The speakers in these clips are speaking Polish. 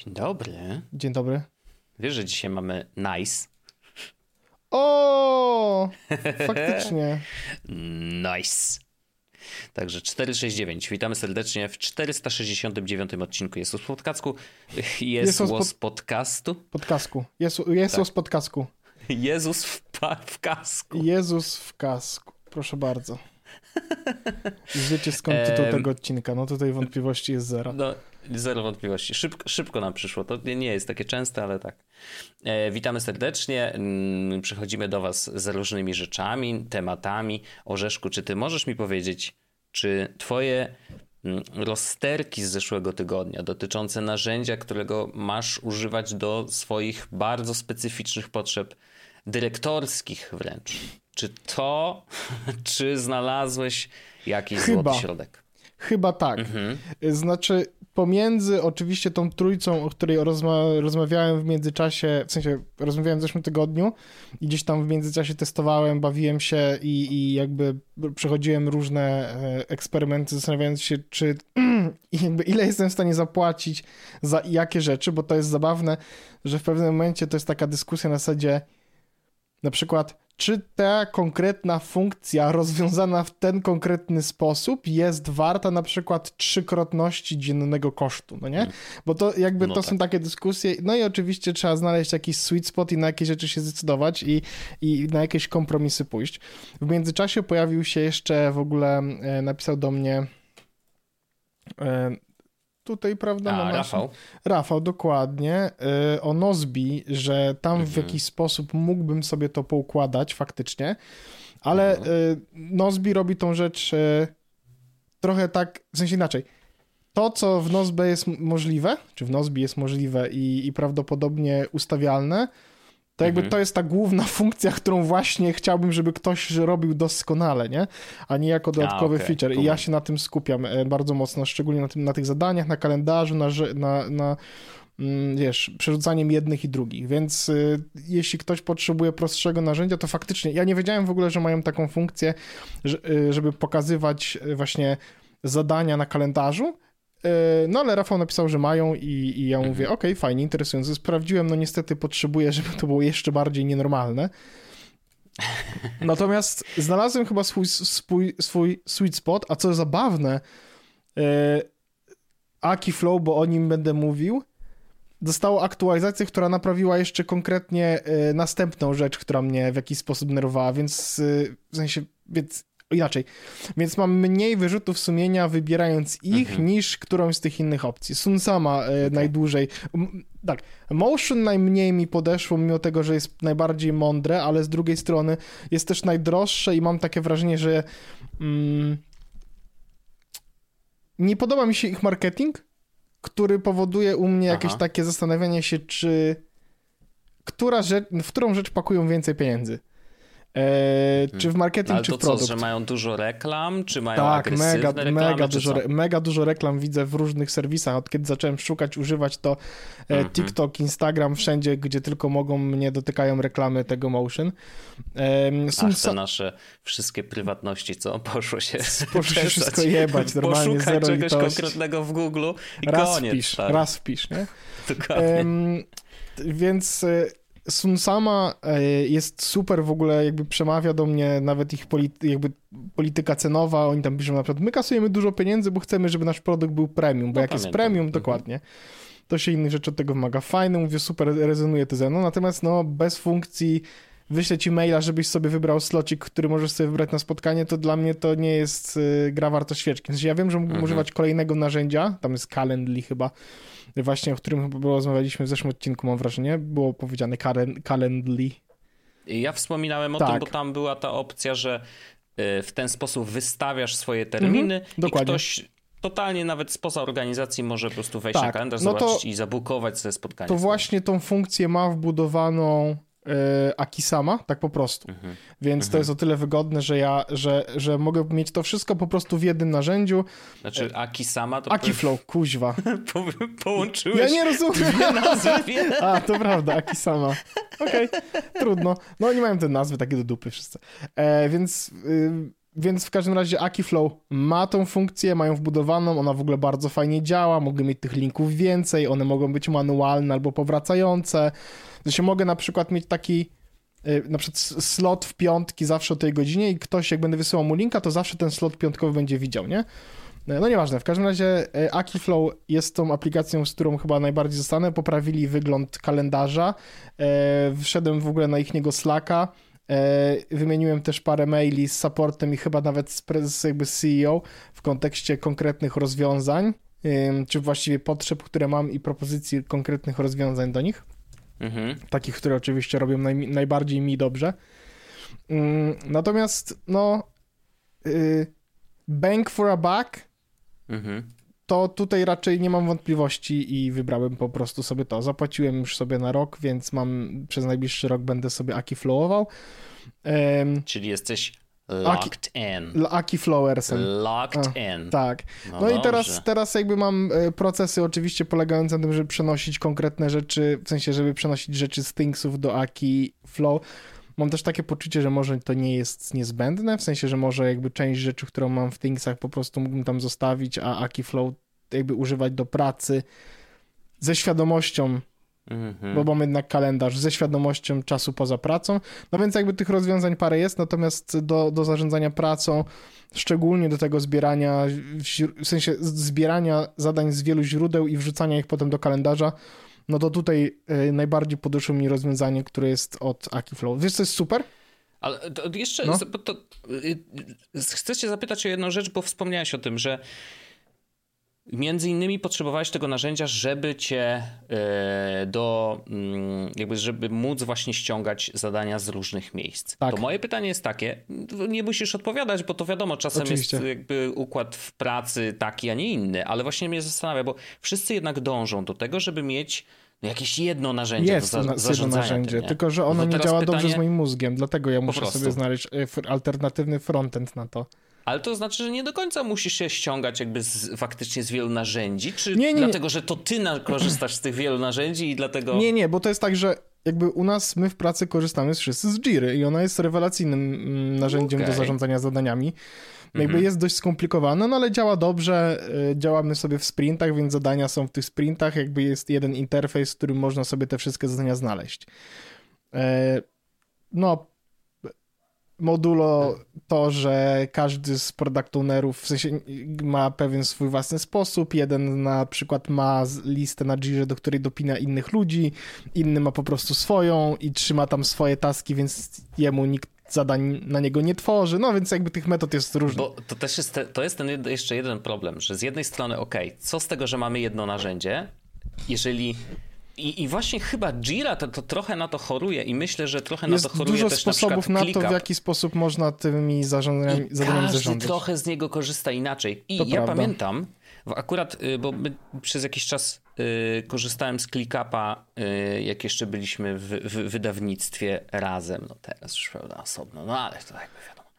Dzień dobry. Dzień dobry. Wiesz, że dzisiaj mamy nice? O, faktycznie. Nice. Także 469. Witamy serdecznie w 469 odcinku Jezus Podcastku. Jezus Podcastu. Podcastku. Jezus Podcastku. Jezus w kasku. Jezus w kasku. Proszę bardzo. Wiecie skąd tytuł tego odcinka? No tutaj wątpliwości jest zero. No, zero wątpliwości. Szybko nam przyszło. To nie jest takie częste, ale tak. Witamy serdecznie. Przychodzimy do was z różnymi rzeczami, tematami. Orzeszku, czy ty możesz mi powiedzieć, czy twoje rozterki z zeszłego tygodnia dotyczące narzędzia, którego masz używać do swoich bardzo specyficznych potrzeb dyrektorskich wręcz, czy znalazłeś jakiś złoty środek? Chyba tak. Znaczy pomiędzy oczywiście tą trójcą, o której rozmawiałem w międzyczasie, w sensie rozmawiałem w zeszłym tygodniu i gdzieś tam w międzyczasie testowałem, bawiłem się i jakby przechodziłem różne eksperymenty, zastanawiając się, czy jakby ile jestem w stanie zapłacić za jakie rzeczy, bo to jest zabawne, że w pewnym momencie to jest taka dyskusja na zasadzie na przykład, czy ta konkretna funkcja rozwiązana w ten konkretny sposób jest warta na przykład 3-krotności dziennego kosztu, no nie? Bo to jakby to są takie dyskusje, no i oczywiście trzeba znaleźć jakiś sweet spot i na jakie rzeczy się zdecydować i na jakieś kompromisy pójść. W międzyczasie pojawił się jeszcze w ogóle, napisał do mnie tutaj, prawda? Rafał, dokładnie. O Nozbi, że tam w jakiś sposób mógłbym sobie to poukładać faktycznie, ale Nozbi robi tą rzecz trochę tak, w sensie inaczej. To, co w Nozbe jest możliwe, czy w Nozbi jest możliwe i prawdopodobnie ustawialne, to jakby to jest ta główna funkcja, którą właśnie chciałbym, żeby ktoś robił doskonale, nie? A nie jako dodatkowy feature. I ja się na tym skupiam bardzo mocno, szczególnie na tych zadaniach, na kalendarzu, na wiesz, przerzucaniem jednych i drugich. Więc jeśli ktoś potrzebuje prostszego narzędzia, to faktycznie, ja nie wiedziałem w ogóle, że mają taką funkcję, żeby pokazywać właśnie zadania na kalendarzu. No ale Rafał napisał, że mają i ja mówię, okej, fajnie, interesujące. Sprawdziłem, no niestety potrzebuję, żeby to było jeszcze bardziej nienormalne. Natomiast znalazłem chyba swój sweet spot, a co zabawne, Aki Flow, bo o nim będę mówił, dostało aktualizację, która naprawiła jeszcze konkretnie następną rzecz, która mnie w jakiś sposób nerwowała, więc w sensie, inaczej. Więc mam mniej wyrzutów sumienia wybierając ich niż którąś z tych innych opcji. Sunsama najdłużej. Tak, Motion najmniej mi podeszło, mimo tego, że jest najbardziej mądre, ale z drugiej strony jest też najdroższe i mam takie wrażenie, że nie podoba mi się ich marketing, który powoduje u mnie jakieś takie zastanawianie się, w którą rzecz pakują więcej pieniędzy. Czy w marketing, czy w produkt. Że mają dużo reklam, czy mają agresywne reklamy, mega dużo reklam widzę w różnych serwisach. Od kiedy zacząłem używać to TikTok, Instagram, wszędzie, gdzie tylko mogą, mnie dotykają reklamy tego Motion. Te nasze wszystkie prywatności, co? Poszło się wszystko jebać, normalnie. Poszukaj zero czegoś litości. konkretnego w Google i koniec. Raz wpisz, nie? Dokładnie. Więc Sunsama jest super, w ogóle jakby przemawia do mnie nawet ich polityka cenowa, oni tam piszą na przykład, my kasujemy dużo pieniędzy, bo chcemy, żeby nasz produkt był premium, bo jak jest premium, dokładnie, to się innych rzeczy od tego wymaga. Fajne, mówię, super, rezonuje to ze mną, natomiast bez funkcji wyślę ci maila, żebyś sobie wybrał slocik, który możesz sobie wybrać na spotkanie, to dla mnie to nie jest gra warta świeczki. W sensie ja wiem, że mógłbym używać kolejnego narzędzia, tam jest Calendly chyba, właśnie o którym chyba rozmawialiśmy w zeszłym odcinku, mam wrażenie, było powiedziane Calendly. Ja wspominałem o tym, bo tam była ta opcja, że w ten sposób wystawiasz swoje terminy i ktoś totalnie nawet spoza organizacji może po prostu wejść na kalendarz, zobaczyć i zabukować sobie spotkanie. To właśnie tą funkcję ma wbudowaną Akisama, tak po prostu. Więc to jest o tyle wygodne, że mogę mieć to wszystko po prostu w jednym narzędziu. Znaczy Akisama to... Akiflow, kuźwa. Połączyłeś ja nie rozumiem. dwie nazwy. A, to prawda, Akisama. Okej, trudno. No oni mają te nazwy takie do dupy wszyscy. Więc Więc w każdym razie Akiflow ma tą funkcję, mają wbudowaną, ona w ogóle bardzo fajnie działa, mogę mieć tych linków więcej, one mogą być manualne albo powracające. Znaczy mogę na przykład mieć taki na przykład slot w piątki zawsze o tej godzinie i ktoś, jak będę wysyłał mu linka, to zawsze ten slot piątkowy będzie widział, nie? No nieważne, w każdym razie Akiflow jest tą aplikacją, z którą chyba najbardziej zostanę. Poprawili wygląd kalendarza, wszedłem w ogóle na ich Slacka, wymieniłem też parę maili z supportem i chyba nawet z CEO w kontekście konkretnych rozwiązań, czy właściwie potrzeb, które mam i propozycji konkretnych rozwiązań do nich. Takich, które oczywiście robią najbardziej mi dobrze. Natomiast bang for a buck to tutaj raczej nie mam wątpliwości i wybrałem po prostu sobie to. Zapłaciłem już sobie na rok, więc przez najbliższy rok będę sobie Akiflowował. Czyli jesteś locked in. Akiflowersem. Locked in. Tak. No i teraz jakby mam procesy oczywiście polegające na tym, żeby przenosić konkretne rzeczy, w sensie, żeby przenosić rzeczy z Thingsów do Akiflow. Mam też takie poczucie, że może to nie jest niezbędne, w sensie, że może jakby część rzeczy, którą mam w Thingsach po prostu mógłbym tam zostawić, a Akiflow jakby używać do pracy ze świadomością, bo mam jednak kalendarz, ze świadomością czasu poza pracą. No więc jakby tych rozwiązań parę jest, natomiast do zarządzania pracą, szczególnie do tego zbierania, w sensie zbierania zadań z wielu źródeł i wrzucania ich potem do kalendarza, no to tutaj najbardziej podeszło mi rozwiązanie, które jest od Akiflow. Wiesz, co jest super? Ale to jeszcze chcę cię zapytać o jedną rzecz, bo wspomniałeś o tym, że między innymi potrzebowałeś tego narzędzia, żeby cię żeby móc właśnie ściągać zadania z różnych miejsc. Tak. To moje pytanie jest takie, nie musisz odpowiadać, bo to wiadomo, czasem oczywiście jest jakby układ w pracy taki, a nie inny, ale właśnie mnie zastanawia, bo wszyscy jednak dążą do tego, żeby mieć jakieś jedno narzędzie jest do zarządzania narzędzie, tym, tylko że ono nie działa dobrze z moim mózgiem, dlatego ja muszę sobie znaleźć alternatywny frontend na to. Ale to znaczy, że nie do końca musisz się ściągać jakby faktycznie z wielu narzędzi, czy nie. Dlatego, że to ty korzystasz z tych wielu narzędzi i dlatego... Nie, bo to jest tak, że jakby u nas, my w pracy korzystamy wszyscy z Jiry i ona jest rewelacyjnym narzędziem do zarządzania zadaniami. Jakby jest dość skomplikowana, no ale działa dobrze, działamy sobie w sprintach, więc zadania są w tych sprintach, jakby jest jeden interfejs, w którym można sobie te wszystkie zadania znaleźć. Modulo to, że każdy z product ownerów w sensie ma pewien swój własny sposób. Jeden na przykład ma listę na Jirze, do której dopina innych ludzi, inny ma po prostu swoją i trzyma tam swoje taski, więc jemu nikt zadań na niego nie tworzy, no więc jakby tych metod jest różnych. Bo to też jest ten jeszcze jeden problem, że z jednej strony co z tego, że mamy jedno narzędzie, jeżeli... I właśnie chyba Jira to trochę na to choruje i myślę, że trochę jest na to choruje też na sposobów na to, w jaki sposób można tymi zadaniami zarządzać. Każdy trochę z niego korzysta inaczej. I ja pamiętam, akurat, bo my przez jakiś czas korzystałem z ClickUpa, jak jeszcze byliśmy w wydawnictwie razem. No teraz już prawda osobno, no ale to jakby wiadomo.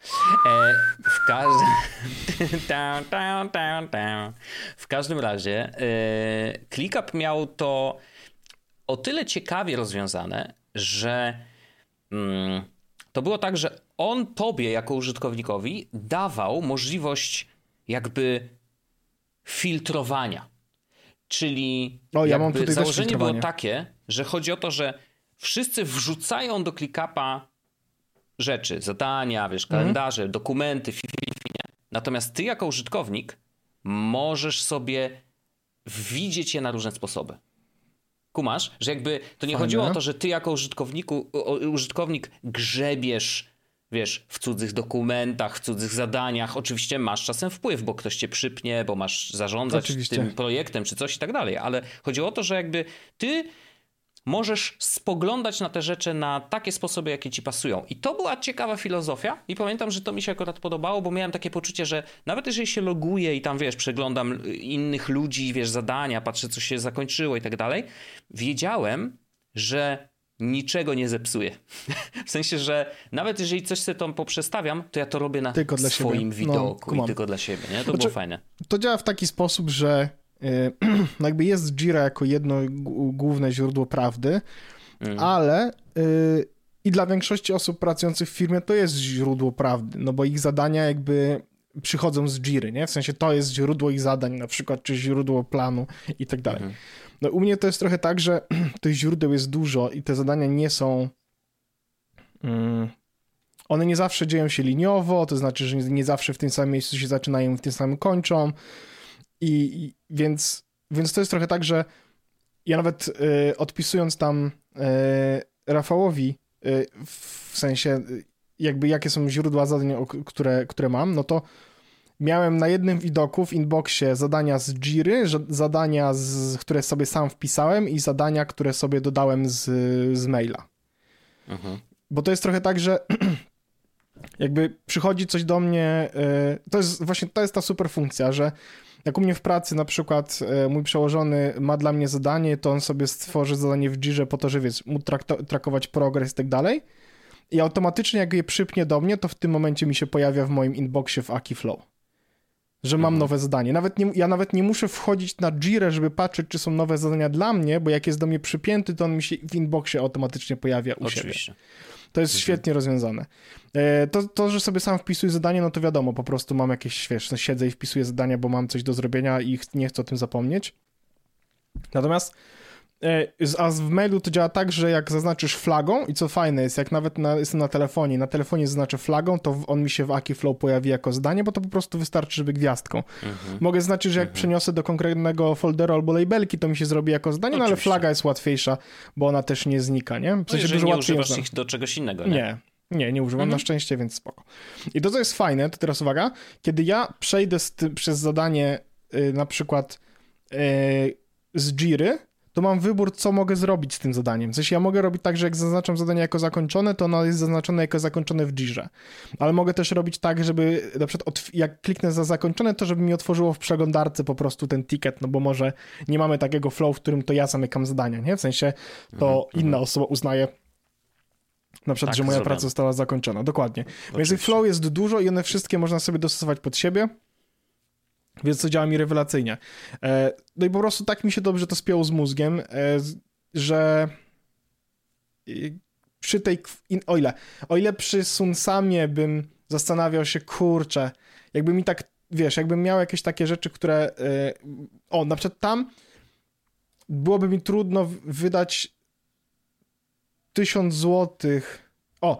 W każdym razie ClickUp miał to o tyle ciekawie rozwiązane, że to było tak, że on tobie jako użytkownikowi dawał możliwość jakby filtrowania. Czyli ja mam tutaj założenie było takie, że chodzi o to, że wszyscy wrzucają do ClickUpa rzeczy, zadania, kalendarze, dokumenty, natomiast ty jako użytkownik możesz sobie widzieć je na różne sposoby. Kumasz, że jakby to nie chodziło o to, że ty jako użytkownik grzebiesz, w cudzych dokumentach, w cudzych zadaniach. Oczywiście masz czasem wpływ, bo ktoś cię przypnie, bo masz zarządzać tym projektem czy coś i tak dalej, ale chodziło o to, że jakby ty możesz spoglądać na te rzeczy na takie sposoby, jakie ci pasują. I to była ciekawa filozofia i pamiętam, że to mi się akurat podobało, bo miałem takie poczucie, że nawet jeżeli się loguję i tam, przeglądam innych ludzi, zadania, patrzę, co się zakończyło i tak dalej, wiedziałem, że niczego nie zepsuję. W sensie, że nawet jeżeli coś sobie tam poprzestawiam, to ja to robię na swoim widoku i tylko dla siebie. Nie? To było fajne. To działa w taki sposób, że jakby jest Jira jako jedno główne źródło prawdy, ale i dla większości osób pracujących w firmie to jest źródło prawdy, no bo ich zadania jakby przychodzą z Jiry, nie? W sensie to jest źródło ich zadań na przykład, czy źródło planu i tak dalej. No u mnie to jest trochę tak, że tych źródeł jest dużo i te zadania nie są... One nie zawsze dzieją się liniowo, to znaczy, że nie zawsze w tym samym miejscu się zaczynają i w tym samym kończą. Więc to jest trochę tak, że ja nawet odpisując tam Rafałowi w sensie jakby jakie są źródła zadań, które mam, no to miałem na jednym widoku w inboxie zadania z Jiry, zadania, które sobie sam wpisałem i zadania, które sobie dodałem z maila. Bo to jest trochę tak, że jakby przychodzi coś do mnie, to jest ta super funkcja, że jak u mnie w pracy na przykład mój przełożony ma dla mnie zadanie, to on sobie stworzy zadanie w Jirze po to, żeby móc trakować progres i tak dalej i automatycznie jak je przypnie do mnie, to w tym momencie mi się pojawia w moim inboxie w Aki Flow, że mam nowe zadanie. Ja nawet nie muszę wchodzić na Jirę, żeby patrzeć, czy są nowe zadania dla mnie, bo jak jest do mnie przypięty, to on mi się w inboxie automatycznie pojawia u siebie. To jest świetnie rozwiązane. To, że sobie sam wpisuję zadanie, no to wiadomo, po prostu mam jakieś, siedzę i wpisuję zadania, bo mam coś do zrobienia i nie chcę o tym zapomnieć. Natomiast w mailu to działa tak, że jak zaznaczysz flagą i co fajne jest, jak nawet jestem na telefonie zaznaczę flagą, to on mi się w Aki Flow pojawi jako zadanie, bo to po prostu wystarczy, żeby gwiazdką. Mogę znaczyć, że jak przeniosę do konkretnego folderu albo labelki, to mi się zrobi jako zadanie, no ale flaga jest łatwiejsza, bo ona też nie znika, nie? W sensie dużo nie używasz ich do czegoś innego, nie? Nie używam na szczęście, więc spoko. I to, co jest fajne, to teraz uwaga, kiedy ja przejdę przez zadanie na przykład z Jiry, to mam wybór, co mogę zrobić z tym zadaniem. W sensie ja mogę robić tak, że jak zaznaczam zadanie jako zakończone, to ono jest zaznaczone jako zakończone w Jirze. Ale mogę też robić tak, żeby na przykład jak kliknę za zakończone, to żeby mi otworzyło w przeglądarce po prostu ten ticket, no bo może nie mamy takiego flow, w którym to ja zamykam zadania, nie? W sensie to inna osoba uznaje na przykład, że moja praca została zakończona. Dokładnie. Więc tych flow jest dużo i one wszystkie można sobie dostosować pod siebie. Więc to działa mi rewelacyjnie. No i po prostu tak mi się dobrze to spięło z mózgiem, że przy tej... O ile przy Sunsamie bym zastanawiał się, kurczę, jakby mi tak, wiesz, jakbym miał jakieś takie rzeczy, które... na przykład tam byłoby mi trudno wydać 1000 złotych.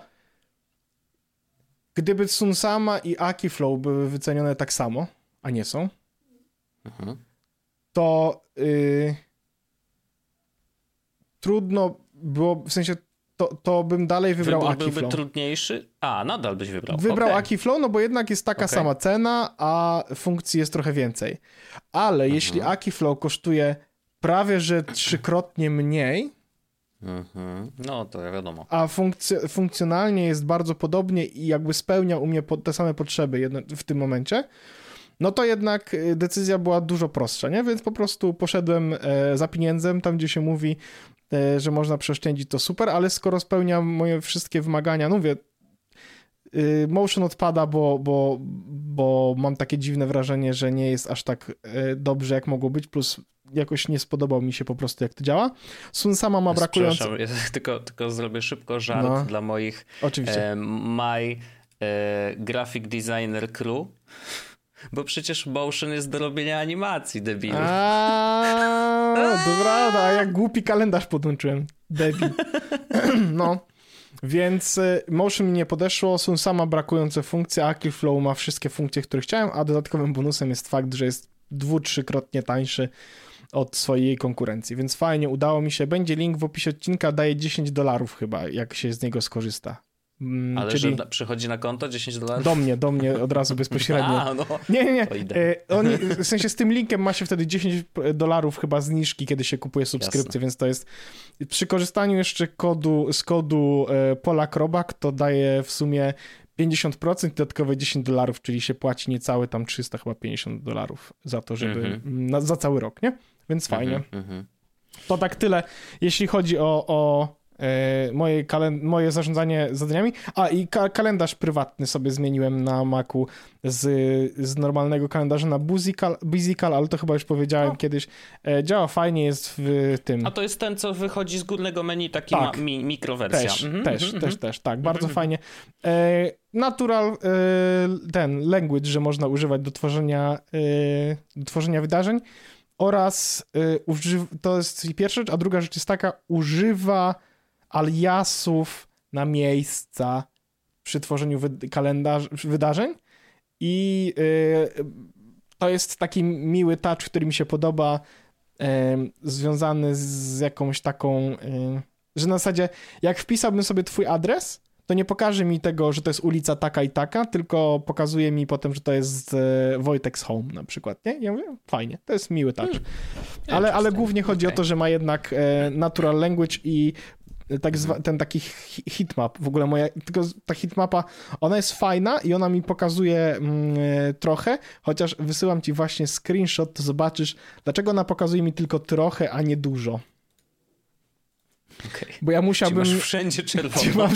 Gdyby Sunsama i Aki Flow były wycenione tak samo, a nie są, to trudno było, w sensie to bym dalej wybrał Aki Flow. Byłby trudniejszy? Nadal byś wybrał. Wybrał Aki Flow, no bo jednak jest taka sama cena, a funkcji jest trochę więcej. Ale jeśli Aki Flow kosztuje prawie że 3-krotnie mniej, no to wiadomo. A funkcjonalnie jest bardzo podobnie i jakby spełnia u mnie te same potrzeby w tym momencie, no to jednak decyzja była dużo prostsza, nie? Więc po prostu poszedłem za pieniędzem, tam gdzie się mówi, że można przeoszczędzić, to super, ale skoro spełnia moje wszystkie wymagania, no mówię, Motion odpada, bo mam takie dziwne wrażenie, że nie jest aż tak dobrze, jak mogło być, plus jakoś nie spodobał mi się po prostu, jak to działa. Sunsama ma brakujące... Tylko zrobię szybko żart dla moich oczywiście. Graphic Designer Crew, bo przecież Motion jest do robienia animacji, debilu. Dobra, a jak głupi kalendarz podłączyłem. Debil. No. Więc Motion mi nie podeszło, Sunsama brakujące funkcje, Aki Flow ma wszystkie funkcje, które chciałem, a dodatkowym bonusem jest fakt, że jest 2-3-krotnie tańszy od swojej konkurencji, więc fajnie, udało mi się. Będzie link w opisie odcinka, daje $10 chyba, jak się z niego skorzysta. Ale czyli... że przychodzi na konto $10? Do mnie od razu bezpośrednio. Nie. W sensie z tym linkiem ma się wtedy $10 chyba zniżki, kiedy się kupuje subskrypcję, więc to jest przy korzystaniu jeszcze z kodu Polak Robak, to daje w sumie 50%, dodatkowe $10, czyli się płaci niecałe tam $350 za to, żeby za cały rok, nie? Więc fajnie. To tak tyle, jeśli chodzi o moje zarządzanie zadaniami. I kalendarz prywatny sobie zmieniłem na Macu z normalnego kalendarza na Busycal, ale to chyba już powiedziałem kiedyś. Działa fajnie, jest w tym. A to jest ten, co wychodzi z górnego menu, taki mikrowersja. Też, tak, bardzo fajnie. Natural ten language, że można używać do tworzenia wydarzeń oraz to jest pierwsza rzecz, a druga rzecz jest taka, używa aliasów na miejsca przy tworzeniu wydarzeń i to jest taki miły touch, który mi się podoba, związany z jakąś taką, że na zasadzie jak wpisałbym sobie twój adres, to nie pokaże mi tego, że to jest ulica taka i taka, tylko pokazuje mi potem, że to jest Wojtek's Home na przykład, nie? Ja mówię, fajnie, to jest miły touch. Ale głównie chodzi o to, że ma jednak natural language i ten taki heatmap, w ogóle tylko ta heatmapa, ona jest fajna i ona mi pokazuje trochę, chociaż wysyłam ci właśnie screenshot, to zobaczysz, dlaczego ona pokazuje mi tylko trochę, a nie dużo. Okay. Bo ja musiałbym... Masz wszędzie czerwono.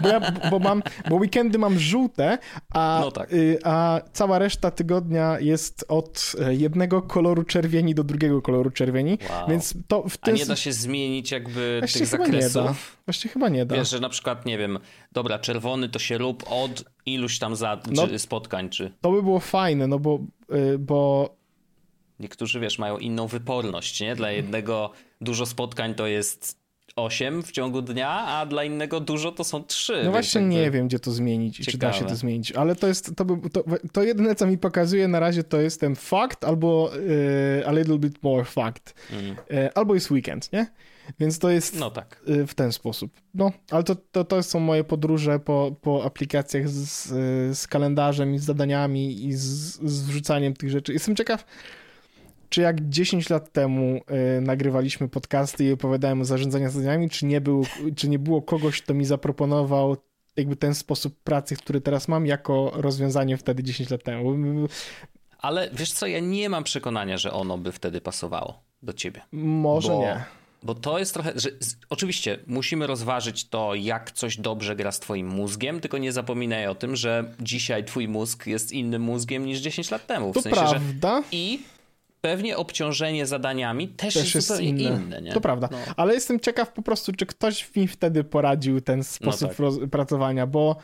Bo weekendy mam żółte, tak. A cała reszta tygodnia jest od jednego koloru czerwieni do drugiego koloru czerwieni. Wow. Więc to A nie da się zmienić jakby tych zakresów? Właściwie chyba nie da. Wiesz, że na przykład, nie wiem, dobra, czerwony to się rób od iluś tam spotkań, czy... To by było fajne, no bo... Niektórzy, wiesz, mają inną wyporność, nie? Dla jednego dużo spotkań to jest 8 w ciągu dnia, a dla innego dużo to są 3. No właśnie nie wiem, gdzie to zmienić i czy da się to zmienić, ale to jedyne, co mi pokazuje na razie, to jest ten fact albo a little bit more fact. Albo jest weekend, nie? Więc to jest w ten sposób. No, ale to są moje podróże po aplikacjach z kalendarzem i z zadaniami i z wrzucaniem tych rzeczy. Jestem ciekaw, czy jak 10 lat temu nagrywaliśmy podcasty i opowiadałem o zarządzaniu zadaniami, czy nie było kogoś, kto mi zaproponował jakby ten sposób pracy, który teraz mam, jako rozwiązanie wtedy 10 lat temu. Ale wiesz co, ja nie mam przekonania, że ono by wtedy pasowało do ciebie. Może nie. Bo to jest trochę, że oczywiście musimy rozważyć to, jak coś dobrze gra z twoim mózgiem, tylko nie zapominaj o tym, że dzisiaj twój mózg jest innym mózgiem niż 10 lat temu. To prawda. I pewnie obciążenie zadaniami też jest zupełnie inne. Nie? To prawda, ale jestem ciekaw po prostu, czy ktoś mi wtedy poradził ten sposób pracowania, bo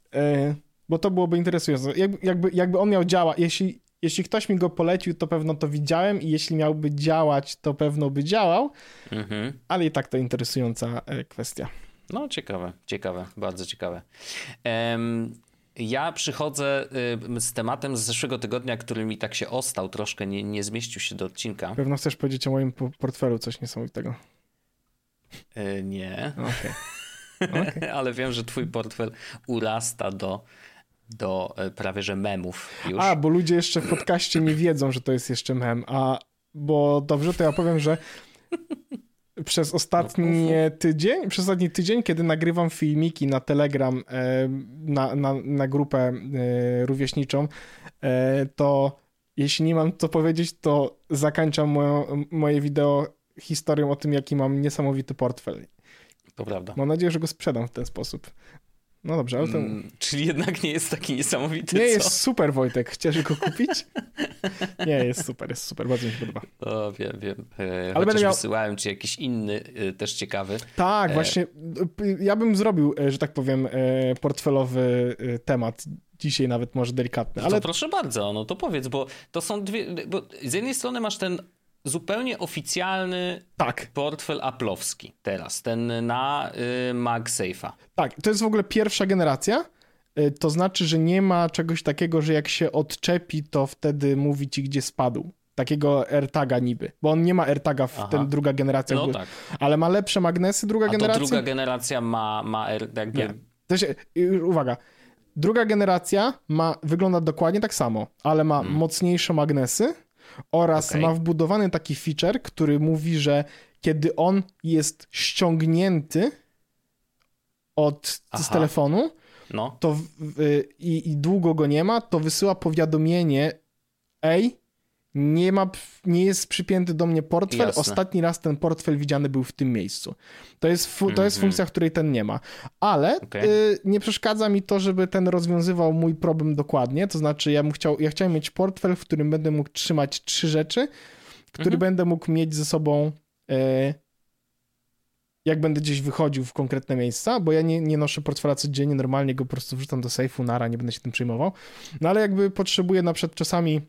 to byłoby interesujące. Jakby on miał działać, jeśli ktoś mi go polecił, to pewno to widziałem i jeśli miałby działać, to pewno by działał, ale i tak to interesująca kwestia. No ciekawe, bardzo ciekawe. Ja przychodzę z tematem z zeszłego tygodnia, który mi tak się ostał troszkę, nie zmieścił się do odcinka. Pewno chcesz powiedzieć o moim portfelu coś niesamowitego. Nie. Okay. Ale wiem, że twój portfel urasta do prawie że memów już. Bo ludzie jeszcze w podcaście nie wiedzą, że to jest jeszcze mem. Bo dobrze, to ja powiem, że przez ostatni tydzień, kiedy nagrywam filmiki na Telegram, na grupę rówieśniczą, to jeśli nie mam co powiedzieć, to zakończam moje wideo historią o tym, jaki mam niesamowity portfel. To prawda. Mam nadzieję, że go sprzedam w ten sposób. No dobrze, ale to... Czyli jednak nie jest taki niesamowity, Nie, jest super, Wojtek. Chcesz go kupić? Nie, jest super, bardzo mi się podoba. O, wiem. Ale chociaż wysyłałem ci jakiś inny, też ciekawy. Tak, właśnie. Ja bym zrobił, że tak powiem, portfelowy temat. Dzisiaj nawet może delikatny. Ale... To proszę bardzo, no to powiedz, bo to są bo z jednej strony masz ten zupełnie oficjalny portfel Apple'owski teraz, ten na MagSafe'a. Tak, to jest w ogóle pierwsza generacja, to znaczy, że nie ma czegoś takiego, że jak się odczepi, to wtedy mówi ci, gdzie spadł. Takiego AirTaga niby, bo on nie ma AirTaga druga generacja. No tak. Ale ma lepsze magnesy generacja. To druga generacja ma jakby... Nie. Uwaga, druga generacja wygląda dokładnie tak samo, ale ma mocniejsze magnesy oraz ma wbudowany taki feature, który mówi, że kiedy on jest ściągnięty z telefonu, to i długo go nie ma, to wysyła powiadomienie: ej, nie jest przypięty do mnie portfel. Jasne. Ostatni raz ten portfel widziany był w tym miejscu. To jest funkcja, której ten nie ma. Ale nie przeszkadza mi to, żeby ten rozwiązywał mój problem dokładnie. To znaczy ja chciałem mieć portfel, w którym będę mógł trzymać 3 rzeczy, który będę mógł mieć ze sobą jak będę gdzieś wychodził w konkretne miejsca, bo ja nie noszę portfela codziennie, normalnie go po prostu wrzucam do sejfu, nie będę się tym przejmował. No ale jakby potrzebuję na przykład czasami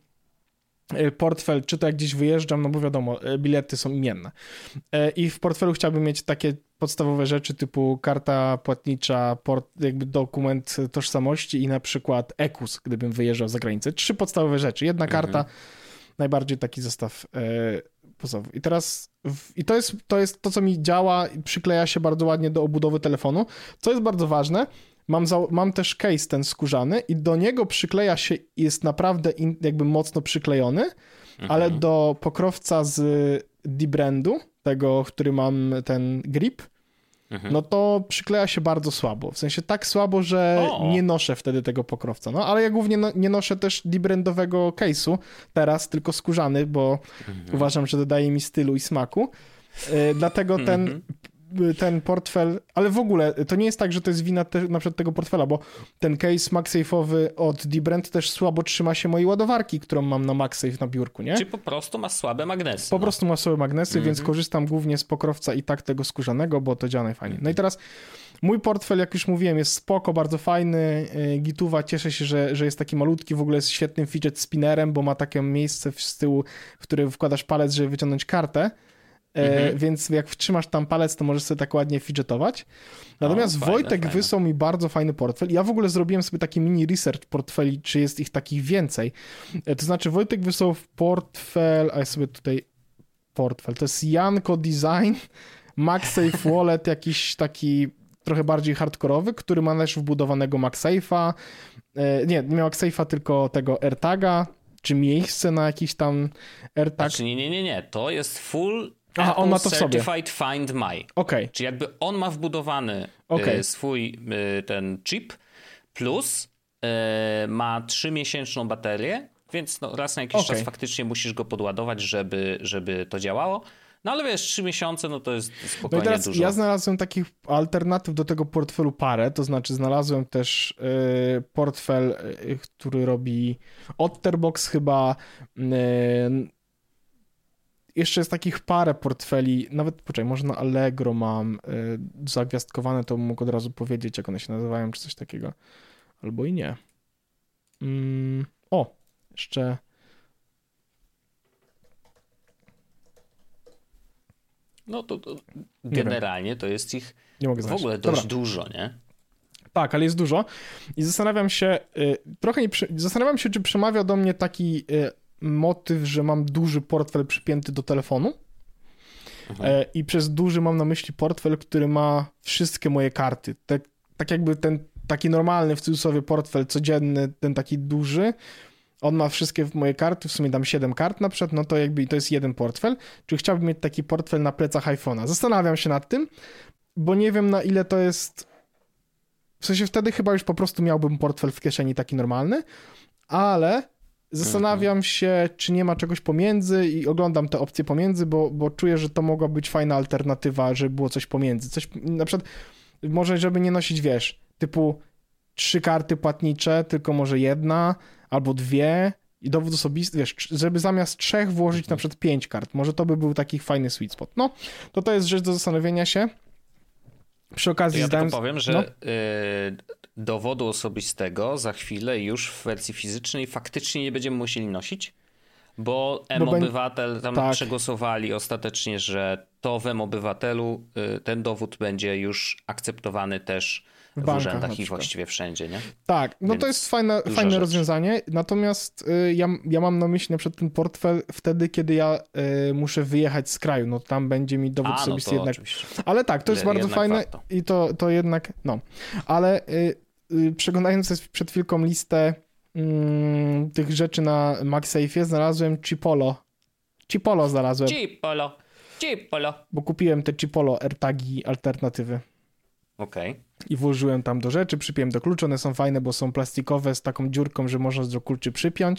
portfel, czy to jak gdzieś wyjeżdżam, no bo wiadomo, bilety są imienne. I w portfelu chciałbym mieć takie podstawowe rzeczy typu karta płatnicza, jakby dokument tożsamości i na przykład EKUS, gdybym wyjeżdżał za granicę. 3 podstawowe rzeczy. Jedna karta, najbardziej taki zestaw podstawowy. I teraz to jest to, co mi działa i przykleja się bardzo ładnie do obudowy telefonu. Co jest bardzo ważne, mam też case ten skórzany i do niego przykleja się, jest naprawdę jakby mocno przyklejony, ale do pokrowca z D-brandu, tego, który mam ten grip, no to przykleja się bardzo słabo. W sensie tak słabo, że nie noszę wtedy tego pokrowca. No, ale ja głównie nie noszę też D-brandowego case'u teraz, tylko skórzany, bo uważam, że dodaje mi stylu i smaku. Dlatego ten portfel, ale w ogóle to nie jest tak, że to jest wina na przykład tego portfela, bo ten case MagSafe'owy od D-Brand też słabo trzyma się mojej ładowarki, którą mam na MagSafe na biurku, nie? Czy po prostu ma słabe magnesy. Po prostu ma słabe magnesy, więc korzystam głównie z pokrowca i tak tego skórzanego, bo to działa najfajniej. No i teraz mój portfel, jak już mówiłem, jest spoko, bardzo fajny, gituwa, cieszę się, że jest taki malutki, w ogóle jest świetnym fidget spinnerem, bo ma takie miejsce z tyłu, w które wkładasz palec, żeby wyciągnąć kartę. Więc jak wtrzymasz tam palec, to możesz sobie tak ładnie fidgetować. Natomiast Wojtek wysłał mi bardzo fajny portfel. Ja w ogóle zrobiłem sobie taki mini research portfeli, czy jest ich takich więcej. To znaczy Wojtek wysłał portfel, a ja sobie tutaj portfel, to jest Janko Design MagSafe Wallet, jakiś taki trochę bardziej hardkorowy, który ma też wbudowanego MagSafe'a. Nie miał MagSafe'a, tylko tego AirTaga, czy miejsce na jakiś tam AirTag. Znaczy nie, to jest full on ma to w sobie. Certified Find My. Czyli jakby on ma wbudowany swój ten chip, plus ma 3-miesięczną baterię, więc no, raz na jakiś czas faktycznie musisz go podładować, żeby to działało. No ale wiesz, 3 miesiące, no to jest spokojnie no i teraz dużo. Ja znalazłem takich alternatyw do tego portfelu parę, to znaczy znalazłem też portfel, który robi Otterbox chyba. Jeszcze jest takich parę portfeli, nawet, może na Allegro mam zagwiazdkowane, to mógł od razu powiedzieć, jak one się nazywają, czy coś takiego. Albo i nie. Jeszcze... No to generalnie to jest ich w ogóle dość dużo, nie? Tak, ale jest dużo. I zastanawiam się, czy przemawia do mnie taki motyw, że mam duży portfel przypięty do telefonu. I przez duży mam na myśli portfel, który ma wszystkie moje karty. Tak jakby ten taki normalny, w cudzysłowie, portfel codzienny, ten taki duży, on ma wszystkie moje karty, w sumie dam 7 kart na przykład, no to jakby to jest jeden portfel. Czy chciałbym mieć taki portfel na plecach iPhone'a? Zastanawiam się nad tym, bo nie wiem, na ile to jest... W sensie wtedy chyba już po prostu miałbym portfel w kieszeni taki normalny, ale zastanawiam się, czy nie ma czegoś pomiędzy i oglądam te opcje pomiędzy, bo czuję, że to mogła być fajna alternatywa, żeby było coś pomiędzy. Coś, na przykład może, żeby nie nosić, wiesz, typu 3 karty płatnicze, tylko może 1 albo 2 i dowód osobisty, wiesz, żeby zamiast 3 włożyć na przykład 5 kart. Może to by był taki fajny sweet spot. No, to jest rzecz do zastanowienia się. Przy okazji tylko powiem, że dowodu osobistego za chwilę już w wersji fizycznej faktycznie nie będziemy musieli nosić, bo M-Obywatel tam przegłosowali ostatecznie, że to w M-Obywatelu ten dowód będzie już akceptowany też w urzędach i właściwie wszędzie, nie? Tak, no więc to jest fajne rozwiązanie, natomiast ja mam na myśli na przykład ten portfel wtedy, kiedy ja muszę wyjechać z kraju, no tam będzie mi dowód osobisty jednak. Oczywiście. Ale tak, to jest bardzo fajne warto. I to jednak, no. Ale przeglądając przed chwilką listę tych rzeczy na MagSafe'ie, znalazłem Chipolo znalazłem. Chipolo. Bo kupiłem te Chipolo AirTagi alternatywy. Okej. I włożyłem tam do rzeczy, przypiąłem do kluczy, one są fajne, bo są plastikowe z taką dziurką, że można do kluczy przypiąć.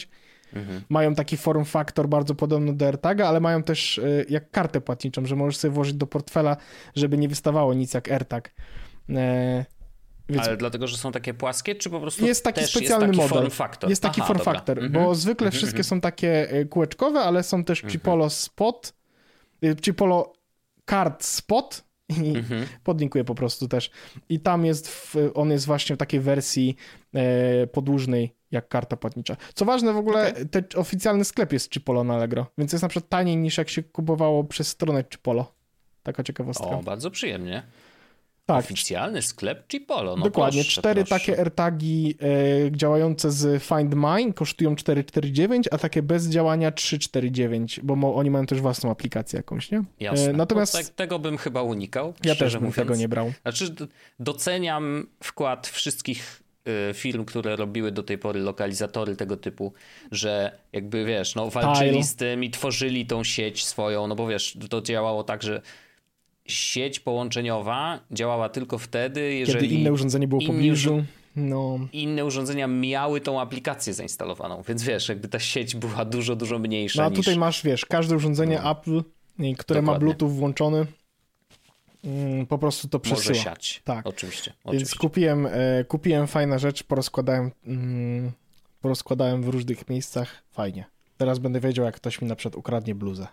Mają taki form factor bardzo podobny do AirTaga, ale mają też jak kartę płatniczą, że możesz sobie włożyć do portfela, żeby nie wystawało nic jak AirTag. Więc... Ale dlatego, że są takie płaskie, czy po prostu jest taki też specjalny jest taki model. form factor? Jest taki form factor, bo zwykle wszystkie są takie kółeczkowe, ale są też Chipolo Spot, Chipolo Card Spot i podlinkuję po prostu też. I tam jest, on jest właśnie w takiej wersji podłużnej jak karta płatnicza. Co ważne w ogóle, oficjalny sklep jest Chipolo na Allegro, więc jest na przykład taniej niż jak się kupowało przez stronę Chipolo. Taka ciekawostka. O, bardzo przyjemnie. Tak. Oficjalny sklep Chipolo. No dokładnie, proszę, 4 takie AirTagi działające z Find My kosztują 449, a takie bez działania 349, bo oni mają też własną aplikację jakąś, nie? Jasne. Natomiast tego bym chyba unikał. Ja też bym tego nie brał. Znaczy, doceniam wkład wszystkich firm, które robiły do tej pory lokalizatory tego typu, że jakby wiesz, no walczyli z tym i tworzyli tą sieć swoją, no bo wiesz, to działało tak, że sieć połączeniowa działała tylko wtedy, jeżeli... Kiedy inne urządzenie było w pobliżu. No. Inne urządzenia miały tą aplikację zainstalowaną, więc wiesz, jakby ta sieć była dużo, dużo mniejsza. No a tutaj masz, wiesz, każde urządzenie Apple, które ma Bluetooth włączony, po prostu to przesyła. Może siać, tak. Oczywiście. Więc kupiłem fajne rzeczy, porozkładałem w różnych miejscach, fajnie. Teraz będę wiedział, jak ktoś mi na przykład ukradnie bluzę.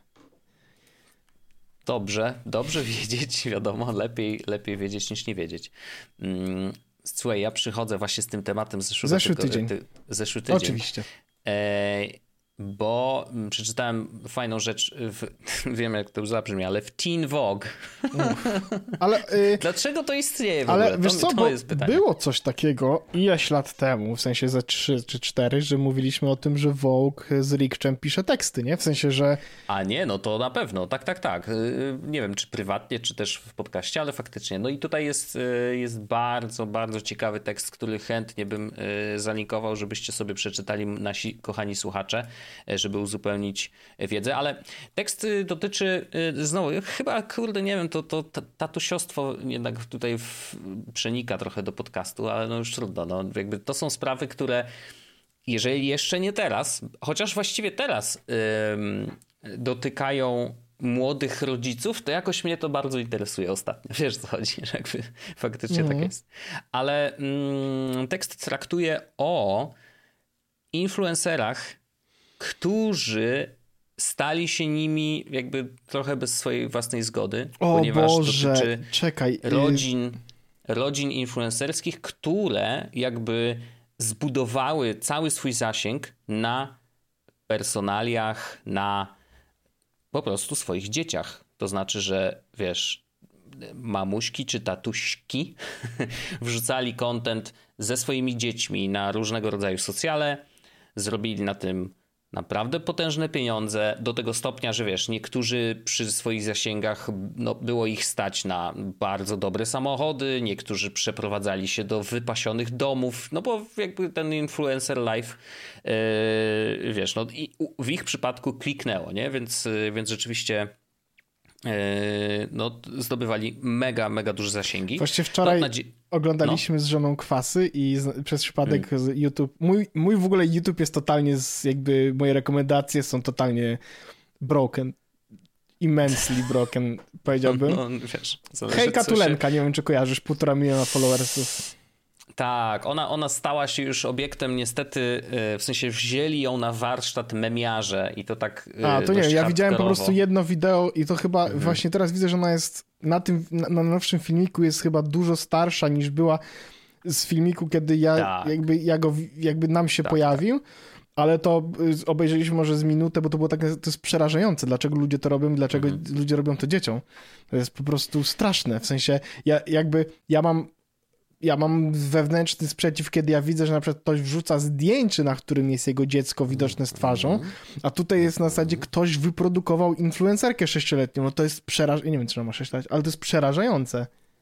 Dobrze wiedzieć, wiadomo, lepiej wiedzieć niż nie wiedzieć. Słuchaj, ja przychodzę właśnie z tym tematem zeszły tydzień. Zeszły tydzień. Oczywiście. Bo przeczytałem fajną rzecz, wiem jak to zabrzmi, ale w Teen Vogue. Ale, dlaczego to istnieje w ogóle? Ale wiesz co, to jest pytanie. Było coś takiego ileś lat temu, w sensie ze 3 czy 4, że mówiliśmy o tym, że Vogue z Rikczem pisze teksty, nie? W sensie, że... A nie, no to na pewno, tak. Nie wiem, czy prywatnie, czy też w podcaście, ale faktycznie. No i tutaj jest bardzo, bardzo ciekawy tekst, który chętnie bym zalinkował, żebyście sobie przeczytali, nasi kochani słuchacze, żeby uzupełnić wiedzę, ale tekst dotyczy znowu, chyba kurde nie wiem, to tatusiostwo jednak tutaj przenika trochę do podcastu, ale no już trudno, no jakby to są sprawy, które jeżeli jeszcze nie teraz, chociaż właściwie teraz dotykają młodych rodziców, to jakoś mnie to bardzo interesuje ostatnio. Wiesz co chodzi, że jakby faktycznie tak jest. Ale tekst traktuje o influencerach, którzy stali się nimi jakby trochę bez swojej własnej zgody, ponieważ dotyczy rodzin influencerskich, które jakby zbudowały cały swój zasięg na personaliach, na po prostu swoich dzieciach. To znaczy, że wiesz, mamuśki czy tatuśki wrzucali content ze swoimi dziećmi na różnego rodzaju socjale, zrobili na tym naprawdę potężne pieniądze, do tego stopnia, że wiesz, niektórzy przy swoich zasięgach, no, było ich stać na bardzo dobre samochody, niektórzy przeprowadzali się do wypasionych domów, no bo jakby ten influencer life, wiesz, no i w ich przypadku kliknęło, nie? Więc rzeczywiście no, zdobywali mega duże zasięgi. Właśnie wczoraj oglądaliśmy z żoną Kwasy i przez przypadek YouTube, mój w ogóle YouTube jest totalnie, jakby moje rekomendacje są totalnie broken. Immensely broken, powiedziałbym. No, wiesz, Hejka Tulenka, nie wiem czy kojarzysz, 1,5 miliona followersów. Tak, ona stała się już obiektem niestety, w sensie wzięli ją na warsztat memiarze i to tak to nie, ja widziałem po prostu jedno wideo i to chyba właśnie teraz widzę, że ona jest na nowszym filmiku jest chyba dużo starsza niż była z filmiku, kiedy jakby nam się pojawił. Tak. Ale to obejrzeliśmy może z minutę, bo to było takie, to jest przerażające, dlaczego ludzie to robią, dlaczego ludzie robią to dzieciom. To jest po prostu straszne, w sensie ja mam wewnętrzny sprzeciw, kiedy ja widzę, że na przykład ktoś wrzuca zdjęcie, na którym jest jego dziecko widoczne z twarzą, a tutaj jest na zasadzie ktoś wyprodukował influencerkę 6-letnią. No to jest przerażające. Nie wiem, czy ona ma 6 lat, ale to jest przerażające.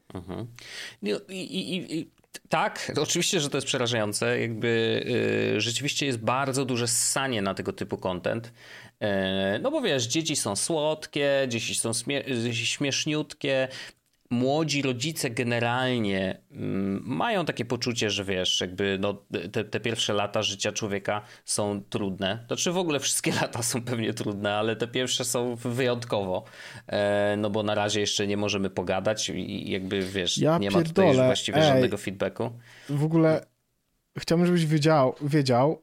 Tak, oczywiście, że to jest przerażające. Jakby rzeczywiście jest bardzo duże ssanie na tego typu content. No bo wiesz, dzieci są słodkie, dzieci są śmieszniutkie. młodzi rodzice generalnie mają takie poczucie, że wiesz, jakby no, te pierwsze lata życia człowieka są trudne. Znaczy w ogóle wszystkie lata są pewnie trudne, ale te pierwsze są wyjątkowo. No bo na razie jeszcze nie możemy pogadać i jakby wiesz, nie ma tutaj już właściwie żadnego feedbacku. W ogóle chciałbym, żebyś wiedział,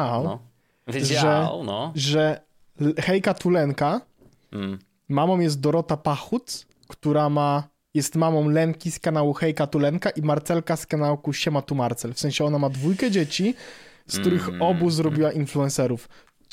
że Hejka Tulenka mamą jest Dorota Pachuc, która jest mamą Lenki z kanału Hejka Tulenka i Marcelka z kanału Siema tu Marcel. W sensie ona ma 2 dzieci, z których obu zrobiła influencerów.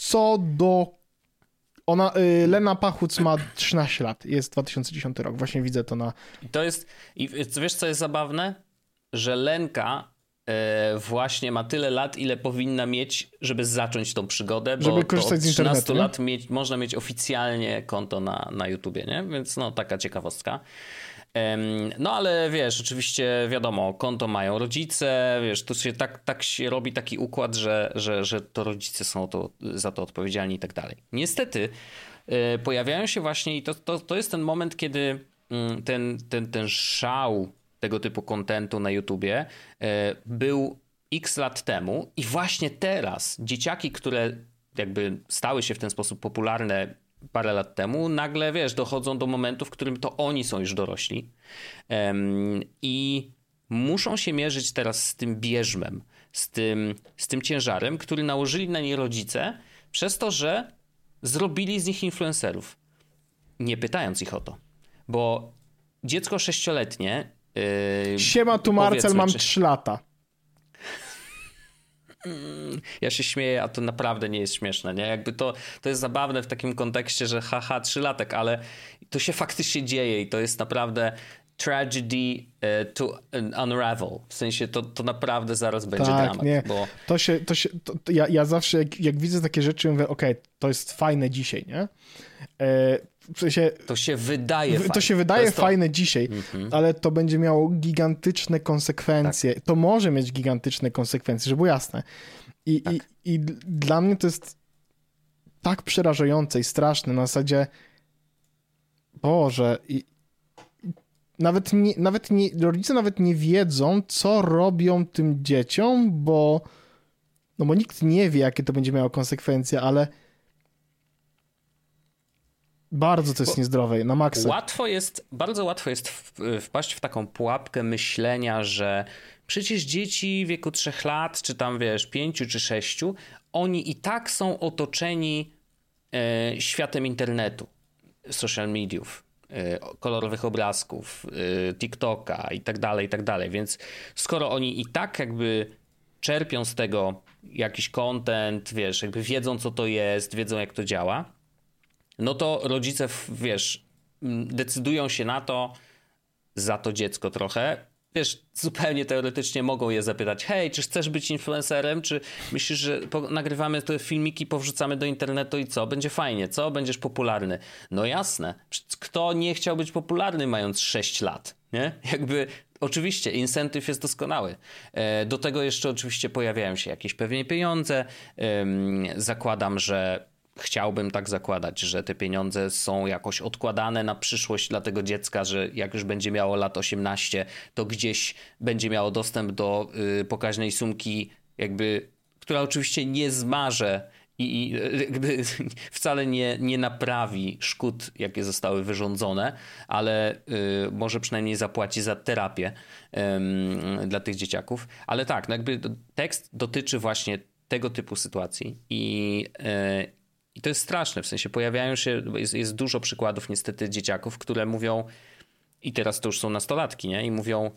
Lena Pachuc ma 13 lat. Jest 2010 rok. Właśnie widzę to na... I wiesz, co jest zabawne? Że Lenka właśnie ma tyle lat, ile powinna mieć, żeby zacząć tą przygodę, bo żeby korzystać z internetu, 13 lat można mieć oficjalnie konto na YouTubie, nie? Więc no taka ciekawostka. No ale wiesz, oczywiście wiadomo, konto mają rodzice, wiesz, to się tak się robi taki układ, że to rodzice są za to odpowiedzialni i tak dalej. Niestety pojawiają się właśnie i to jest ten moment, kiedy ten szał tego typu kontentu na YouTubie był x lat temu i właśnie teraz dzieciaki, które jakby stały się w ten sposób popularne parę lat temu, nagle wiesz, dochodzą do momentu, w którym to oni są już dorośli i muszą się mierzyć teraz z tym bierzmem, z tym ciężarem, który nałożyli na nie rodzice przez to, że zrobili z nich influencerów, nie pytając ich o to, bo dziecko 6-letnie Siema tu Marcel, mam 3 lata. Ja się śmieję, a to naprawdę nie jest śmieszne, nie? Jakby to jest zabawne w takim kontekście, że 3-latek, ale to się faktycznie dzieje i to jest naprawdę tragedy to unravel. W sensie to naprawdę zaraz będzie dramat. Nie. Bo... Ja zawsze jak widzę takie rzeczy, mówię, okej, to jest fajne dzisiaj, nie? W sensie, to się wydaje fajne. To się wydaje fajne dzisiaj, ale to będzie miało gigantyczne konsekwencje. Tak. To może mieć gigantyczne konsekwencje, żeby było jasne. I dla mnie to jest tak przerażające i straszne na zasadzie Boże, rodzice nawet nie wiedzą, co robią tym dzieciom, bo nikt nie wie, jakie to będzie miało konsekwencje, ale bardzo to jest niezdrowe, na maksa. Bardzo łatwo jest wpaść w taką pułapkę myślenia, że przecież dzieci w wieku 3 lat, czy tam wiesz, 5 czy 6, oni i tak są otoczeni światem internetu, social mediów, kolorowych obrazków, TikToka i tak dalej. Więc skoro oni i tak jakby czerpią z tego jakiś content, wiesz, jakby wiedzą, co to jest, wiedzą, jak to działa, no to rodzice, wiesz, decydują się na to, za to dziecko trochę. Wiesz, zupełnie teoretycznie mogą je zapytać, hej, czy chcesz być influencerem, czy myślisz, że nagrywamy te filmiki, powrzucamy do internetu i co? Będzie fajnie, co? Będziesz popularny. No jasne. Kto nie chciał być popularny mając 6 lat, nie? Jakby oczywiście incentyw jest doskonały. Do tego jeszcze oczywiście pojawiają się jakieś pewnie pieniądze. Zakładam, że chciałbym tak zakładać, że te pieniądze są jakoś odkładane na przyszłość dla tego dziecka, że jak już będzie miało lat 18, to gdzieś będzie miało dostęp do pokaźnej sumki, jakby, która oczywiście nie zmaże i jakby wcale nie naprawi szkód, jakie zostały wyrządzone, ale może przynajmniej zapłaci za terapię dla tych dzieciaków. Ale tak, no jakby tekst dotyczy właśnie tego typu sytuacji i to jest straszne, w sensie pojawiają się, jest dużo przykładów niestety dzieciaków, które mówią, i teraz to już są nastolatki, nie? I mówią,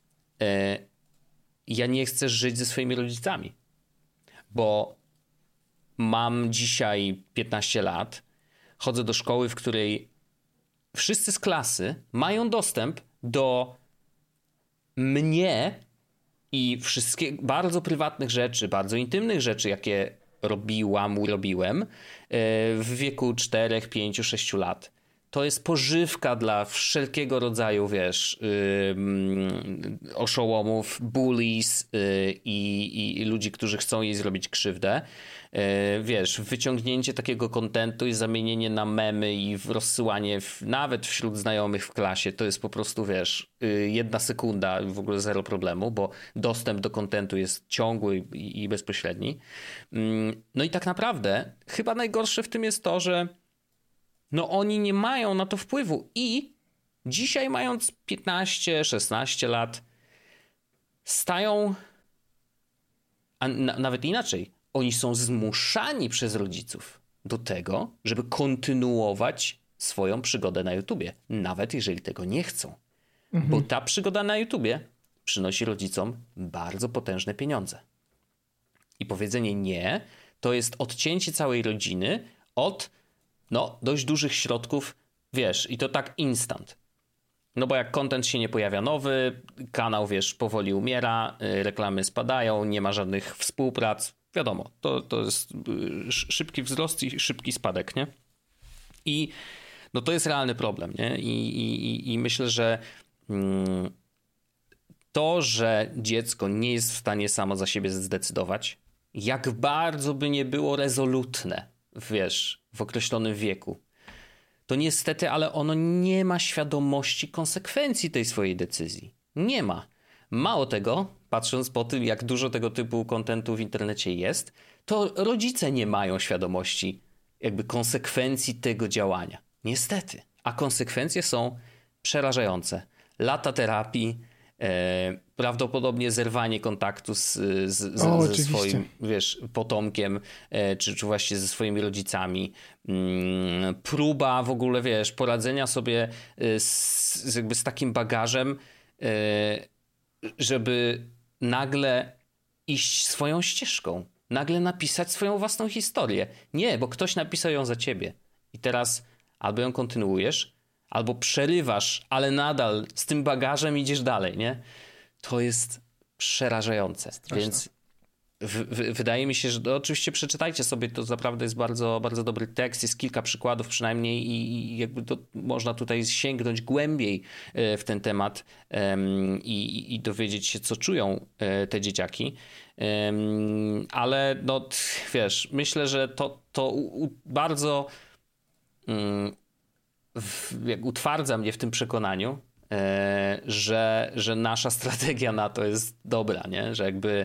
ja nie chcę żyć ze swoimi rodzicami, bo mam dzisiaj 15 lat, chodzę do szkoły, w której wszyscy z klasy mają dostęp do mnie i wszystkich bardzo prywatnych rzeczy, bardzo intymnych rzeczy, jakie robiłem w wieku 4, 5, 6 lat. to jest pożywka dla wszelkiego rodzaju, wiesz, oszołomów, bullies i ludzi, którzy chcą jej zrobić krzywdę. Wiesz, wyciągnięcie takiego kontentu i zamienienie na memy i rozsyłanie nawet wśród znajomych w klasie, to jest po prostu, wiesz, 1 sekunda, w ogóle zero problemu, bo dostęp do kontentu jest ciągły i bezpośredni. No i tak naprawdę chyba najgorsze w tym jest to, że no oni nie mają na to wpływu i dzisiaj, mając 15-16 lat, stają, a nawet inaczej, oni są zmuszani przez rodziców do tego, żeby kontynuować swoją przygodę na YouTubie, nawet jeżeli tego nie chcą. Bo ta przygoda na YouTubie przynosi rodzicom bardzo potężne pieniądze. I powiedzenie nie, to jest odcięcie całej rodziny od dość dużych środków, wiesz, i to tak instant. No bo jak content się nie pojawia nowy, kanał, wiesz, powoli umiera, reklamy spadają, nie ma żadnych współprac. Wiadomo, to jest szybki wzrost i szybki spadek, nie? I no to jest realny problem, nie? I myślę, że to, że dziecko nie jest w stanie samo za siebie zdecydować, jak bardzo by nie było rezolutne, wiesz, w określonym wieku, to niestety, ale ono nie ma świadomości konsekwencji tej swojej decyzji. Nie ma. Mało tego, patrząc po tym, jak dużo tego typu kontentu w internecie jest, to rodzice nie mają świadomości jakby konsekwencji tego działania. Niestety. A konsekwencje są przerażające. Lata terapii, prawdopodobnie zerwanie kontaktu ze swoim, wiesz, potomkiem, czy właśnie ze swoimi rodzicami. Próba w ogóle, wiesz, poradzenia sobie z takim bagażem, żeby nagle iść swoją ścieżką. Nagle napisać swoją własną historię. Nie, bo ktoś napisał ją za ciebie. I teraz albo ją kontynuujesz, albo przerywasz, ale nadal z tym bagażem idziesz dalej, nie? To jest przerażające. Straszne. Więc wydaje mi się, że oczywiście przeczytajcie sobie, to naprawdę jest bardzo, bardzo dobry tekst, jest kilka przykładów przynajmniej i jakby to można tutaj sięgnąć głębiej w ten temat i dowiedzieć się, co czują te dzieciaki. Ale no wiesz, myślę, że to bardzo utwardza mnie w tym przekonaniu, że nasza strategia na to jest dobra, nie? Że jakby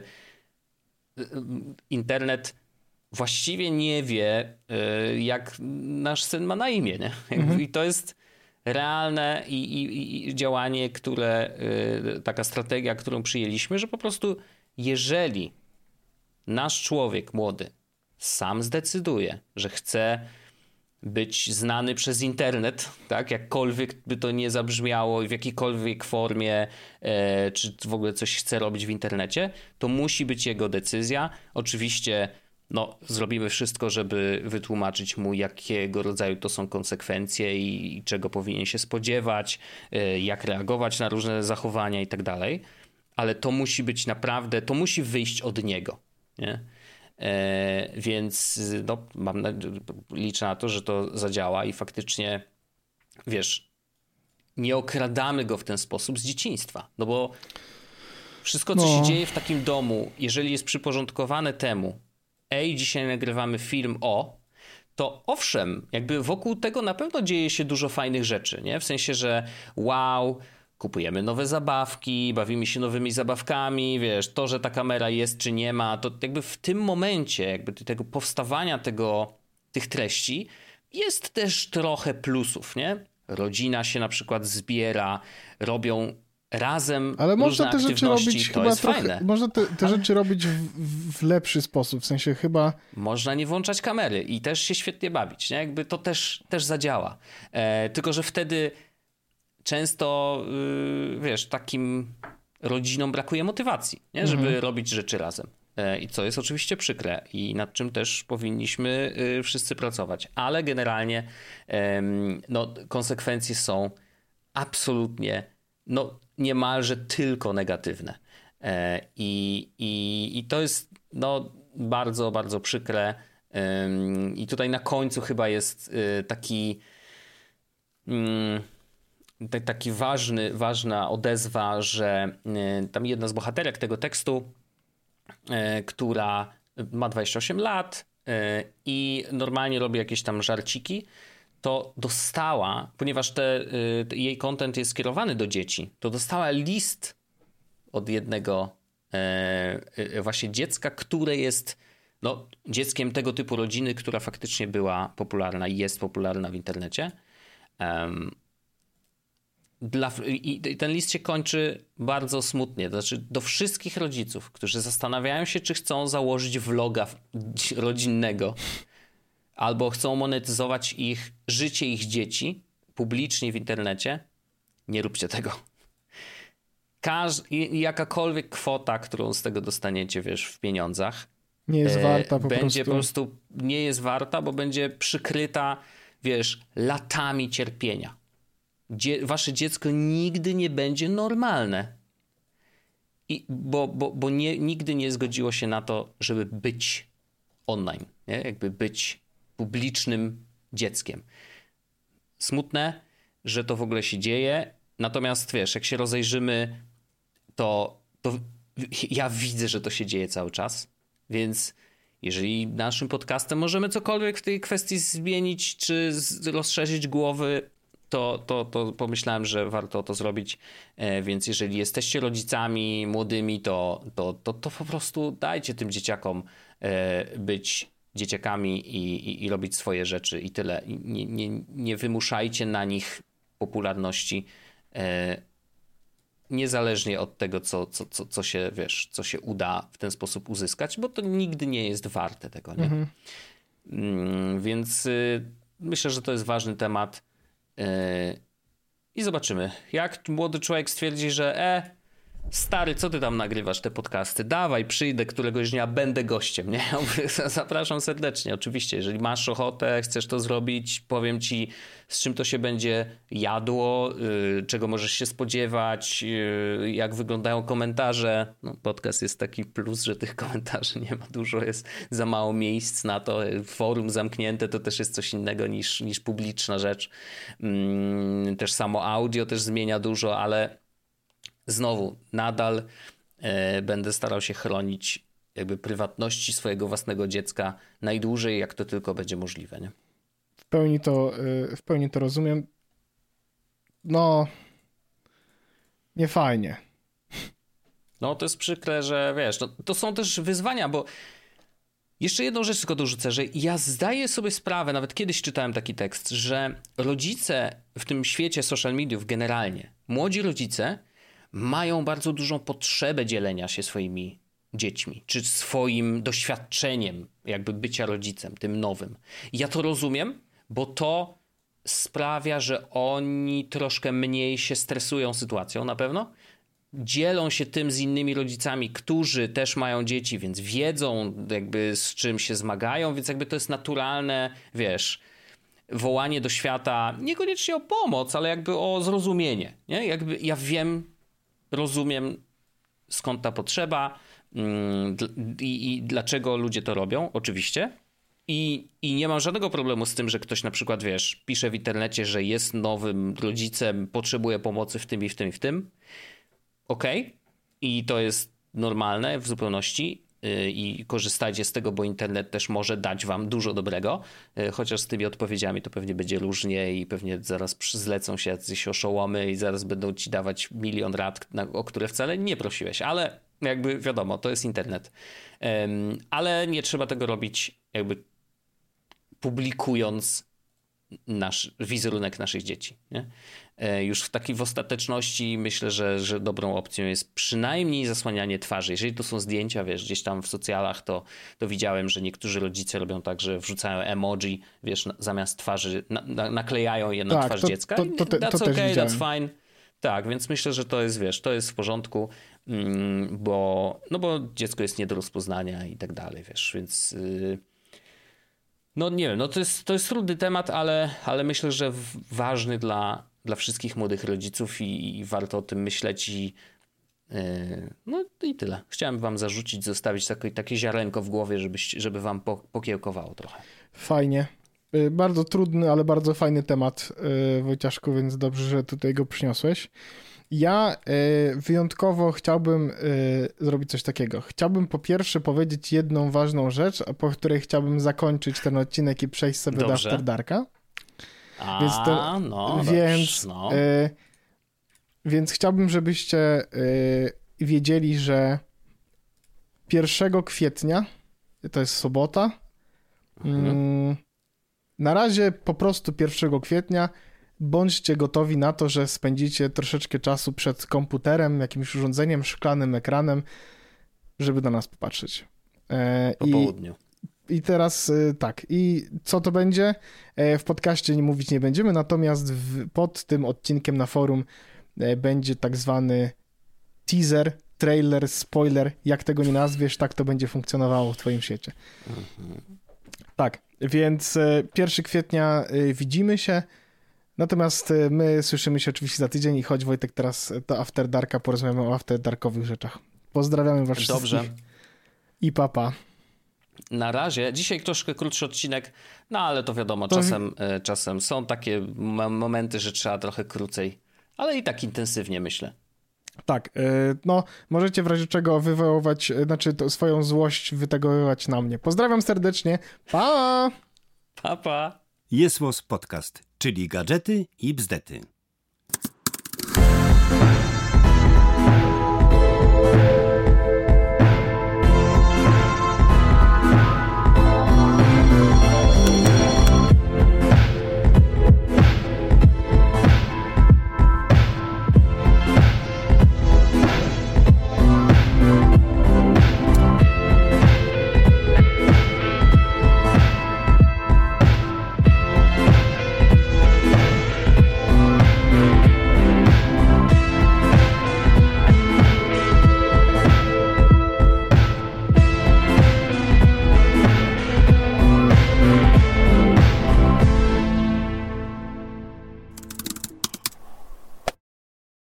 internet właściwie nie wie, jak nasz syn ma na imię, nie? I to jest realne i działanie, taka strategia, którą przyjęliśmy, że po prostu jeżeli nasz człowiek młody sam zdecyduje, że chce być znany przez internet, tak, jakkolwiek by to nie zabrzmiało i w jakiejkolwiek formie, czy w ogóle coś chce robić w internecie, to musi być jego decyzja. Oczywiście zrobimy wszystko, żeby wytłumaczyć mu, jakiego rodzaju to są konsekwencje i czego powinien się spodziewać, jak reagować na różne zachowania i tak dalej, ale to musi być naprawdę, to musi wyjść od niego, nie? Więc liczę na to, że to zadziała i faktycznie, wiesz, nie okradamy go w ten sposób z dzieciństwa. No bo wszystko, co się dzieje w takim domu, jeżeli jest przyporządkowane temu, dzisiaj nagrywamy film to owszem, jakby wokół tego na pewno dzieje się dużo fajnych rzeczy, nie? W sensie, że wow, kupujemy nowe zabawki, bawimy się nowymi zabawkami, wiesz, to, że ta kamera jest czy nie ma, to jakby w tym momencie jakby tego powstawania tych treści jest też trochę plusów, nie? Rodzina się na przykład zbiera, robią razem ale różne można te rzeczy robić to jest fajne. Można te rzeczy robić w lepszy sposób, w sensie chyba... Można nie włączać kamery i też się świetnie bawić, nie? Jakby to też zadziała. Tylko, że wtedy często, wiesz, takim rodzinom brakuje motywacji, nie? Żeby robić rzeczy razem. I co jest oczywiście przykre i nad czym też powinniśmy wszyscy pracować. Ale generalnie konsekwencje są absolutnie niemalże tylko negatywne. I to jest bardzo, bardzo przykre. I tutaj na końcu chyba jest taki taki ważna odezwa, że tam jedna z bohaterek tego tekstu, która ma 28 lat i normalnie robi jakieś tam żarciki, to dostała, ponieważ jej content jest skierowany do dzieci, to dostała list od jednego właśnie dziecka, które jest dzieckiem tego typu rodziny, która faktycznie była popularna i jest popularna w internecie. I ten list się kończy bardzo smutnie. To znaczy do wszystkich rodziców, którzy zastanawiają się, czy chcą założyć vloga rodzinnego albo chcą monetyzować życie ich dzieci publicznie w internecie, nie róbcie tego. Jakakolwiek kwota, którą z tego dostaniecie, w pieniądzach, nie jest warta będzie po prostu nie jest warta, bo będzie przykryta, latami cierpienia. Wasze dziecko nigdy nie będzie normalne. Bo nigdy nie zgodziło się na to, żeby być online, nie? Jakby być publicznym dzieckiem. Smutne, że to w ogóle się dzieje. Natomiast jak się rozejrzymy, to ja widzę, że to się dzieje cały czas. Więc jeżeli naszym podcastem możemy cokolwiek w tej kwestii zmienić, czy rozszerzyć głowy, to pomyślałem, że warto to zrobić. Więc jeżeli jesteście rodzicami młodymi, to po prostu dajcie tym dzieciakom być dzieciakami i robić swoje rzeczy i tyle. Nie wymuszajcie na nich popularności, niezależnie od tego, co się uda w ten sposób uzyskać, bo to nigdy nie jest warte tego, nie? Więc myślę, że to jest ważny temat i zobaczymy. Jak młody człowiek stwierdzi, że stary, co ty tam nagrywasz te podcasty? Dawaj, przyjdę któregoś dnia, będę gościem, nie? Ja mówię, zapraszam serdecznie, oczywiście. Jeżeli masz ochotę, chcesz to zrobić, powiem ci, z czym to się będzie jadło, czego możesz się spodziewać, jak wyglądają komentarze. Podcast jest taki plus, że tych komentarzy nie ma dużo, jest za mało miejsc na to. Forum zamknięte to też jest coś innego niż publiczna rzecz. Też samo audio też zmienia dużo, ale znowu, nadal będę starał się chronić prywatności swojego własnego dziecka najdłużej, jak to tylko będzie możliwe, nie? W pełni to rozumiem. Nie fajnie. To jest przykre, że to są też wyzwania, bo jeszcze jedną rzecz tylko dorzucę, że ja zdaję sobie sprawę, nawet kiedyś czytałem taki tekst, że rodzice w tym świecie social mediów generalnie, młodzi rodzice mają bardzo dużą potrzebę dzielenia się swoimi dziećmi, czy swoim doświadczeniem bycia rodzicem, tym nowym. Ja to rozumiem, bo to sprawia, że oni troszkę mniej się stresują sytuacją na pewno. Dzielą się tym z innymi rodzicami, którzy też mają dzieci, więc wiedzą z czym się zmagają, więc to jest naturalne, wołanie do świata, niekoniecznie o pomoc, ale o zrozumienie, nie? Ja rozumiem, skąd ta potrzeba i dlaczego ludzie to robią, oczywiście. I nie mam żadnego problemu z tym, że ktoś na przykład, pisze w internecie, że jest nowym rodzicem, potrzebuje pomocy w tym i w tym i w tym. Okej. I to jest normalne w zupełności i korzystajcie z tego, bo internet też może dać wam dużo dobrego, chociaż z tymi odpowiedziami to pewnie będzie różnie i pewnie zaraz zlecą się jacyś oszołomy i zaraz będą ci dawać milion rad, o które wcale nie prosiłeś, ale wiadomo, to jest internet. Ale nie trzeba tego robić publikując wizerunek naszych dzieci, nie? Już w ostateczności myślę, że dobrą opcją jest przynajmniej zasłanianie twarzy. Jeżeli to są zdjęcia, gdzieś tam w socjalach, to widziałem, że niektórzy rodzice robią tak, że wrzucają emoji, zamiast twarzy, naklejają je na twarz dziecka. That's okay, that's fine. Tak, więc myślę, że to jest, to jest w porządku, bo dziecko jest nie do rozpoznania i tak dalej, więc... nie wiem, to jest trudny temat, ale myślę, że ważny dla wszystkich młodych rodziców i warto o tym myśleć i tyle. Chciałem wam zarzucić, zostawić takie ziarenko w głowie, żeby wam pokiełkowało trochę. Fajnie. Bardzo trudny, ale bardzo fajny temat, Wojciaszku, więc dobrze, że tutaj go przyniosłeś. Ja wyjątkowo chciałbym zrobić coś takiego. Chciałbym po pierwsze powiedzieć jedną ważną rzecz, po której chciałbym zakończyć ten odcinek i przejść sobie do After Darka. Więc chciałbym, żebyście wiedzieli, że 1 kwietnia, to jest sobota, na razie po prostu 1 kwietnia bądźcie gotowi na to, że spędzicie troszeczkę czasu przed komputerem, jakimś urządzeniem, szklanym ekranem, żeby na nas popatrzeć. Po południu. I teraz tak, i co to będzie? W podcaście mówić nie będziemy, natomiast pod tym odcinkiem na forum będzie tak zwany teaser, trailer, spoiler, jak tego nie nazwiesz, tak to będzie funkcjonowało w twoim świecie. Tak, więc 1 kwietnia widzimy się, natomiast my słyszymy się oczywiście za tydzień i chodź Wojtek teraz do After Darka, porozmawiamy o After Darkowych rzeczach. Pozdrawiamy was wszystkich. Dobrze. I papa. Na razie. Dzisiaj troszkę krótszy odcinek, no ale to wiadomo, czasem są takie momenty, że trzeba trochę krócej, ale i tak intensywnie myślę. Tak, no możecie w razie czego wywoływać, swoją złość wytegowywać na mnie. Pozdrawiam serdecznie, pa! Pa, pa! Jest Podcast, czyli gadżety i bzdety.